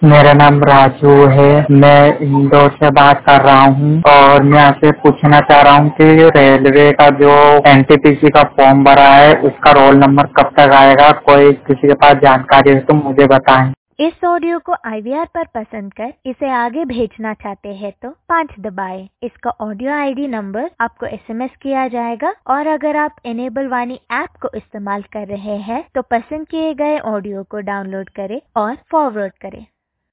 मेरा नाम राजू है। मैं इंदौर से बात कर रहा हूँ और मैं आपसे पूछना चाह रहा हूँ कि रेलवे का जो एनटीपीसी का फॉर्म भरा है उसका रोल नंबर कब तक आएगा। कोई किसी के पास जानकारी है तो मुझे बताएं। इस ऑडियो को IVR पर पसंद कर इसे आगे भेजना चाहते हैं तो 5 दबाएं। इसका ऑडियो ID नंबर आपको SMS किया जाएगा और अगर आप इनेबल वाणी ऐप को इस्तेमाल कर रहे हैं तो पसंद किए गए ऑडियो को डाउनलोड करें और फॉरवर्ड करें।